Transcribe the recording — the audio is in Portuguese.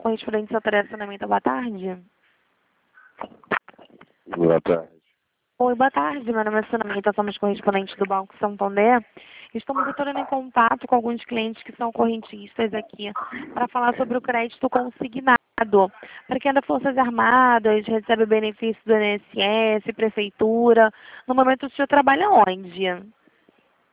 correspondente ao telefonamento. Boa tarde. Boa tarde. Oi, boa tarde. Meu nome é Sunamita, somos correspondentes do Banco Santander. Estamos entrando em contato com alguns clientes que são correntistas aqui para falar sobre o crédito consignado. Para quem é das Forças Armadas, recebe benefício do INSS, Prefeitura. No momento o senhor trabalha onde?